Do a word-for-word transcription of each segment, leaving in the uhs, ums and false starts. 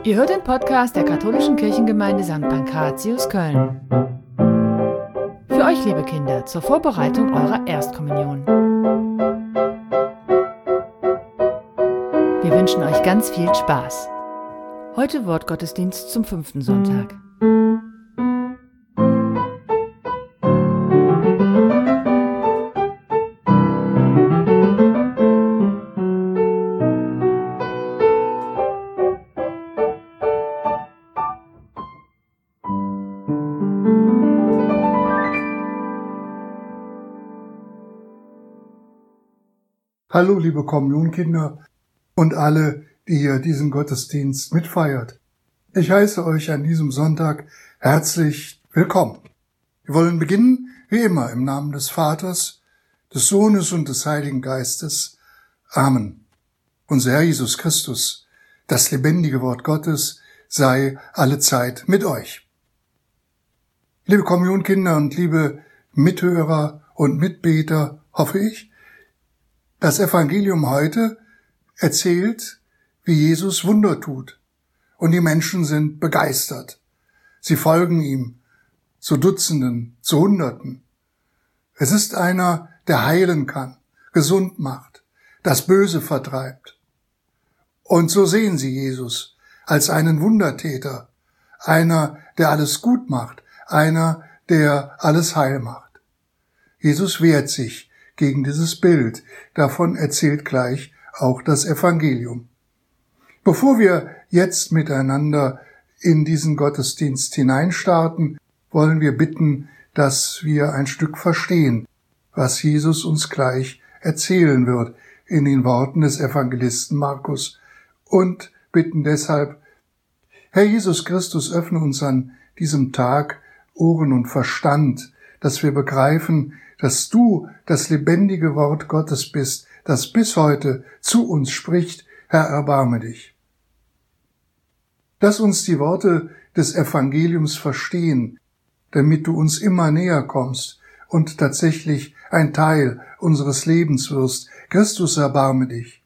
Ihr hört den Podcast der katholischen Kirchengemeinde Sankt Pankratius Köln. Für euch, liebe Kinder, zur Vorbereitung eurer Erstkommunion. Wir wünschen euch ganz viel Spaß. Heute Wortgottesdienst zum fünften Sonntag. Hallo liebe Kommunionkinder und alle, die hier diesen Gottesdienst mitfeiert. Ich heiße euch an diesem Sonntag herzlich willkommen. Wir wollen beginnen, wie immer, im Namen des Vaters, des Sohnes und des Heiligen Geistes. Amen. Unser Herr Jesus Christus, das lebendige Wort Gottes, sei allezeit mit euch. Liebe Kommunionkinder und liebe Mithörer und Mitbeter, hoffe ich, das Evangelium heute erzählt, wie Jesus Wunder tut, und die Menschen sind begeistert. Sie folgen ihm zu Dutzenden, zu Hunderten. Es ist einer, der heilen kann, gesund macht, das Böse vertreibt. Und so sehen sie Jesus als einen Wundertäter, einer, der alles gut macht, einer, der alles heil macht. Jesus wehrt sich gegen dieses Bild. Davon erzählt gleich auch das Evangelium. Bevor wir jetzt miteinander in diesen Gottesdienst hineinstarten, wollen wir bitten, dass wir ein Stück verstehen, was Jesus uns gleich erzählen wird in den Worten des Evangelisten Markus, und bitten deshalb: Herr Jesus Christus, öffne uns an diesem Tag Ohren und Verstand, dass wir begreifen, dass du das lebendige Wort Gottes bist, das bis heute zu uns spricht. Herr, erbarme dich. Lass uns die Worte des Evangeliums verstehen, damit du uns immer näher kommst und tatsächlich ein Teil unseres Lebens wirst. Christus, erbarme dich.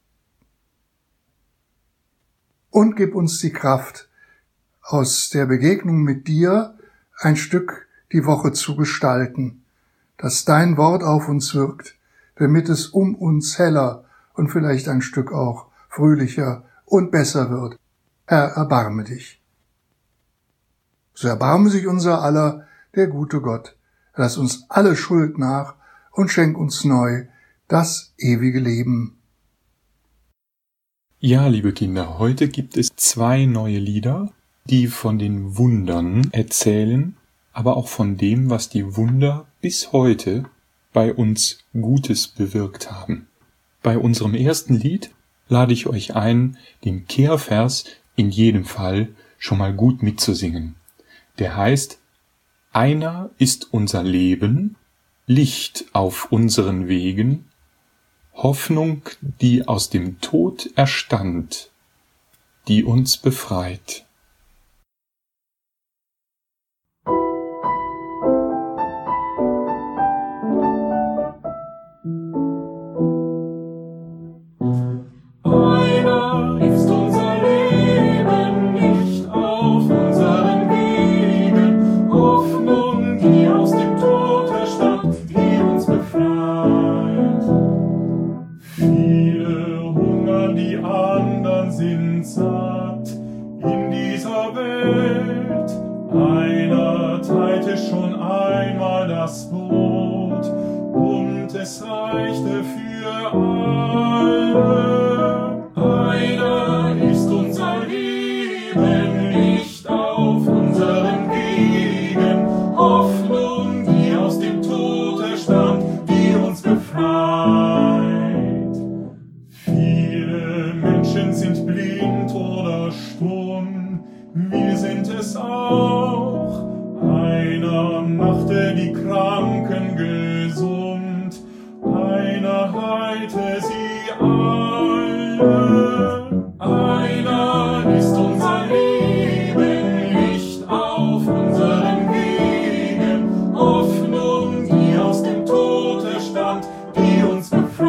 Und gib uns die Kraft, aus der Begegnung mit dir ein Stück die Woche zu gestalten, dass dein Wort auf uns wirkt, damit es um uns heller und vielleicht ein Stück auch fröhlicher und besser wird. Herr, erbarme dich. So erbarme sich unser aller, der gute Gott. Lass uns alle Schuld nach und schenk uns neu das ewige Leben. Ja, liebe Kinder, heute gibt es zwei neue Lieder, die von den Wundern erzählen, aber auch von dem, was die Wunder bis heute bei uns Gutes bewirkt haben. Bei unserem ersten Lied lade ich euch ein, den Kehrvers in jedem Fall schon mal gut mitzusingen. Der heißt: Einer ist unser Leben, Licht auf unseren Wegen, Hoffnung, die aus dem Tod erstand, die uns befreit.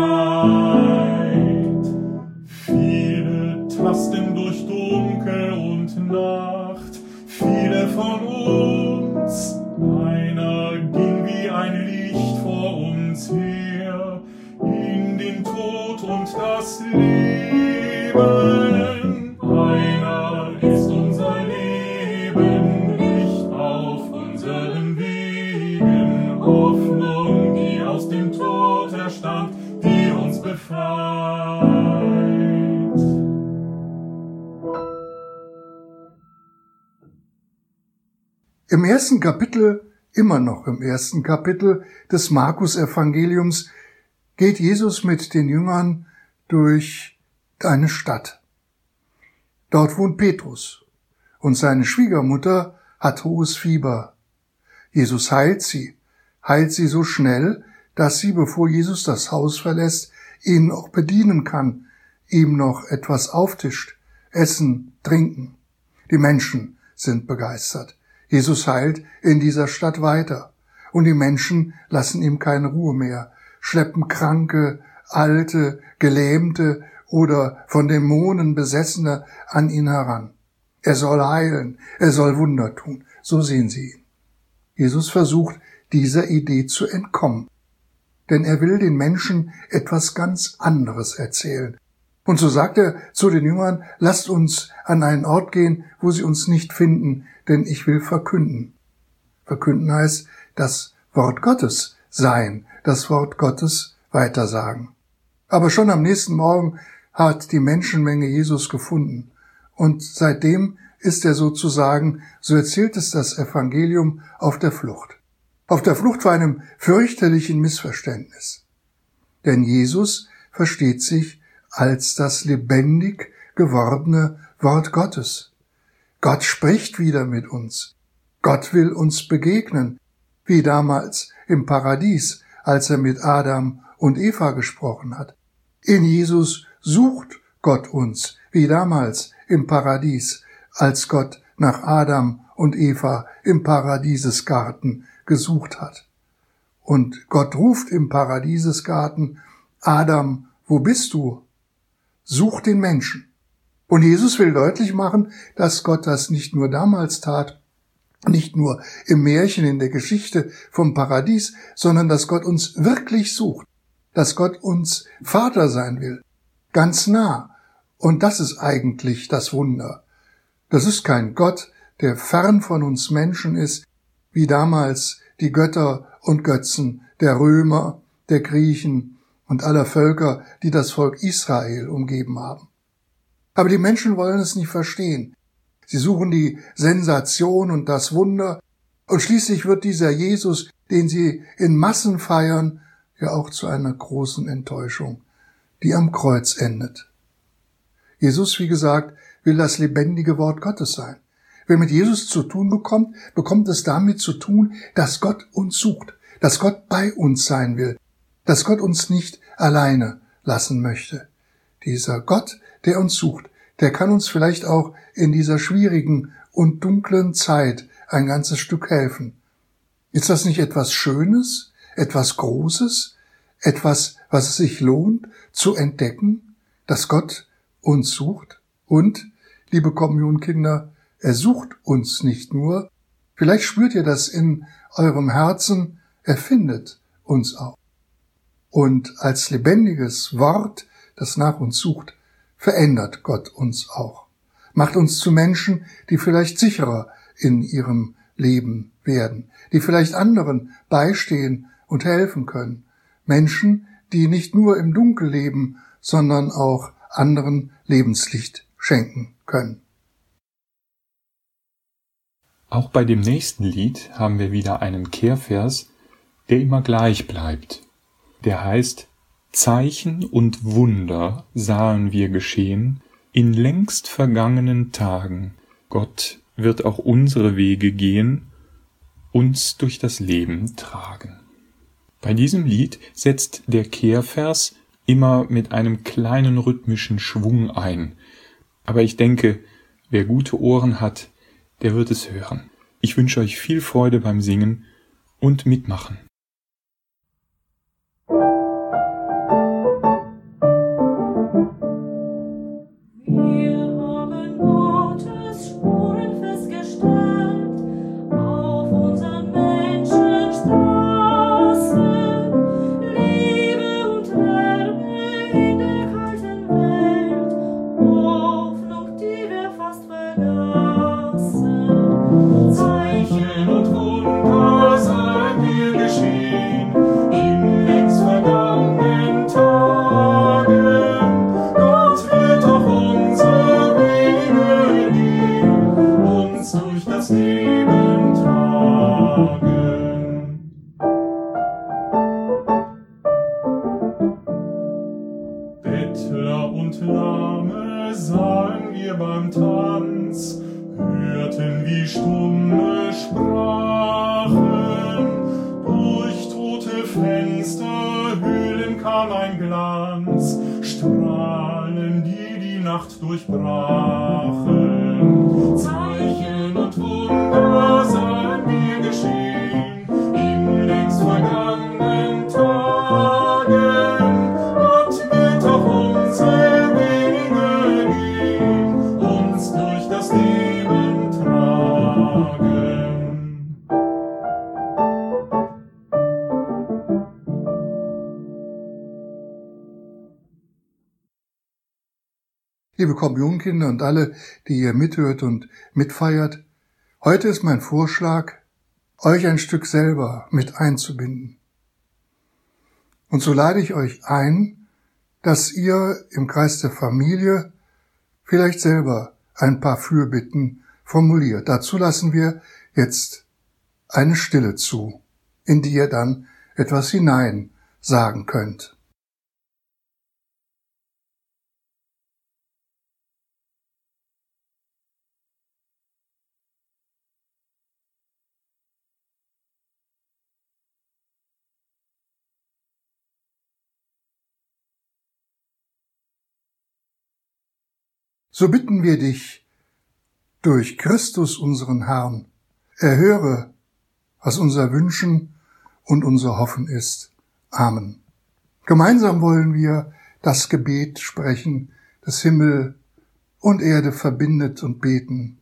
Tasten durch Dunkel und Nacht. Viele von uns, einer ging wie ein Licht vor uns her, in den Tod und das Leben. Einer ist unser Leben, Licht auf unseren Wegen, Hoffnung, die aus dem Tod erstand, die uns befreit. Im ersten Kapitel, immer noch im ersten Kapitel des Markus-Evangeliums, geht Jesus mit den Jüngern durch eine Stadt. Dort wohnt Petrus und seine Schwiegermutter hat hohes Fieber. Jesus heilt sie, heilt sie so schnell, dass sie, bevor Jesus das Haus verlässt, ihn auch bedienen kann, ihm noch etwas auftischt, essen, trinken. Die Menschen sind begeistert. Jesus heilt in dieser Stadt weiter und die Menschen lassen ihm keine Ruhe mehr, schleppen Kranke, Alte, Gelähmte oder von Dämonen Besessene an ihn heran. Er soll heilen, er soll Wunder tun, so sehen sie ihn. Jesus versucht, dieser Idee zu entkommen, denn er will den Menschen etwas ganz anderes erzählen. Und so sagt er zu den Jüngern, lasst uns an einen Ort gehen, wo sie uns nicht finden, denn ich will verkünden. Verkünden heißt das Wort Gottes sein, das Wort Gottes weitersagen. Aber schon am nächsten Morgen hat die Menschenmenge Jesus gefunden. Und seitdem ist er sozusagen, so erzählt es das Evangelium, auf der Flucht. Auf der Flucht vor einem fürchterlichen Missverständnis. Denn Jesus versteht sich als das lebendig gewordene Wort Gottes. Gott spricht wieder mit uns. Gott will uns begegnen, wie damals im Paradies, als er mit Adam und Eva gesprochen hat. In Jesus sucht Gott uns, wie damals im Paradies, als Gott nach Adam und Eva im Paradiesesgarten gesucht hat. Und Gott ruft im Paradiesesgarten, Adam, wo bist du? Such den Menschen. Und Jesus will deutlich machen, dass Gott das nicht nur damals tat, nicht nur im Märchen, in der Geschichte vom Paradies, sondern dass Gott uns wirklich sucht, dass Gott uns Vater sein will, ganz nah. Und das ist eigentlich das Wunder. Das ist kein Gott, der fern von uns Menschen ist, wie damals die Götter und Götzen der Römer, der Griechen und aller Völker, die das Volk Israel umgeben haben. Aber die Menschen wollen es nicht verstehen. Sie suchen die Sensation und das Wunder, und schließlich wird dieser Jesus, den sie in Massen feiern, ja auch zu einer großen Enttäuschung, die am Kreuz endet. Jesus, wie gesagt, will das lebendige Wort Gottes sein. Wer mit Jesus zu tun bekommt, bekommt es damit zu tun, dass Gott uns sucht, dass Gott bei uns sein will, dass Gott uns nicht alleine lassen möchte. Dieser Gott, der uns sucht, der kann uns vielleicht auch in dieser schwierigen und dunklen Zeit ein ganzes Stück helfen. Ist das nicht etwas Schönes, etwas Großes, etwas, was es sich lohnt zu entdecken, dass Gott uns sucht? Und, liebe Kommunionkinder, er sucht uns nicht nur, vielleicht spürt ihr das in eurem Herzen, er findet uns auch. Und als lebendiges Wort, das nach uns sucht, verändert Gott uns auch, macht uns zu Menschen, die vielleicht sicherer in ihrem Leben werden, die vielleicht anderen beistehen und helfen können. Menschen, die nicht nur im Dunkel leben, sondern auch anderen Lebenslicht schenken können. Auch bei dem nächsten Lied haben wir wieder einen Kehrvers, der immer gleich bleibt. Der heißt: Zeichen und Wunder sahen wir geschehen in längst vergangenen Tagen. Gott wird auch unsere Wege gehen, uns durch das Leben tragen. Bei diesem Lied setzt der Kehrvers immer mit einem kleinen rhythmischen Schwung ein. Aber ich denke, wer gute Ohren hat, der wird es hören. Ich wünsche euch viel Freude beim Singen und Mitmachen. Wir haben Gottes sahen wir beim Tanz, hörten wie stumme sprachen, durch tote Fensterhöhlen kam ein Glanz, Strahlen, die die Nacht durchbrachen. Zeichen und Wunder sahen wir geschehen in längst vergangenen Tagen. Gott wird auf unsere Wege gehen, uns durch das Leben tragen. Liebe Kommunionkinder und alle, die ihr mithört und mitfeiert, heute ist mein Vorschlag, euch ein Stück selber mit einzubinden. Und so lade ich euch ein, dass ihr im Kreis der Familie vielleicht selber ein paar Fürbitten formuliert. Dazu lassen wir jetzt eine Stille zu, in die ihr dann etwas hinein sagen könnt. So bitten wir dich, durch Christus unseren Herrn, erhöre, was unser Wünschen und unser Hoffen ist. Amen. Gemeinsam wollen wir das Gebet sprechen, das Himmel und Erde verbindet und beten.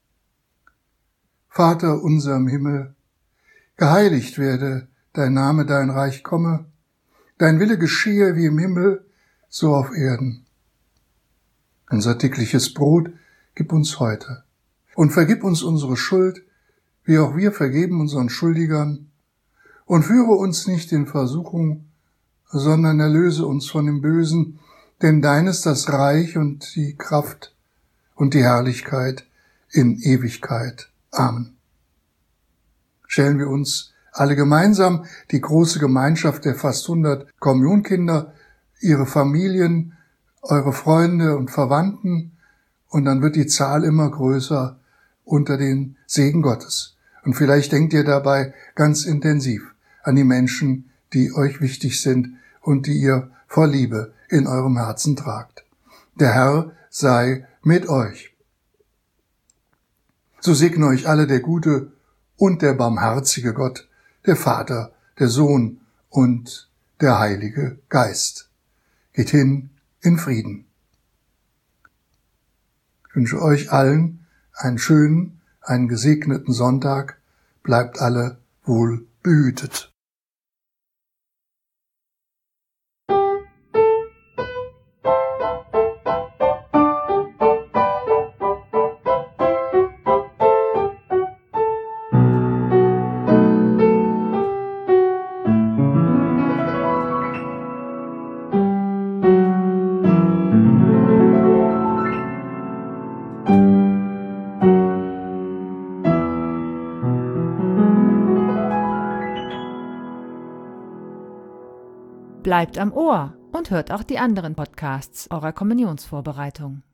Vater unser im Himmel, geheiligt werde dein Name, dein Reich komme, dein Wille geschehe wie im Himmel, so auf Erden. Unser tägliches Brot gib uns heute und vergib uns unsere Schuld, wie auch wir vergeben unseren Schuldigern, und führe uns nicht in Versuchung, sondern erlöse uns von dem Bösen, denn dein ist das Reich und die Kraft und die Herrlichkeit in Ewigkeit. Amen. Stellen wir uns alle gemeinsam die große Gemeinschaft der fast hundert Kommunionkinder, ihre Familien, eure Freunde und Verwandten, und dann wird die Zahl immer größer unter den Segen Gottes. Und vielleicht denkt ihr dabei ganz intensiv an die Menschen, die euch wichtig sind und die ihr vor Liebe in eurem Herzen tragt. Der Herr sei mit euch. So segne euch alle der gute und der barmherzige Gott, der Vater, der Sohn und der Heilige Geist. Geht hin in Frieden. Ich wünsche euch allen einen schönen, einen gesegneten Sonntag. Bleibt alle wohl behütet. Bleibt am Ohr und hört auch die anderen Podcasts eurer Kommunionsvorbereitung.